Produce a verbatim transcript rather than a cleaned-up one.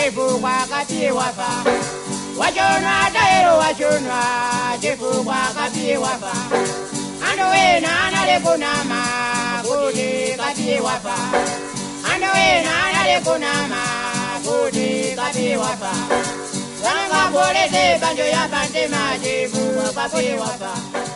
chifukwa kapi wafa. Wachonwa taero wachonwa chifukwa kapi wafa. Ando wena anale kunama kuti kapi wafa. Ando wena anale kunama kuti kapi wafa. Zanga bolete banjo ya bande majibu kapi wafa.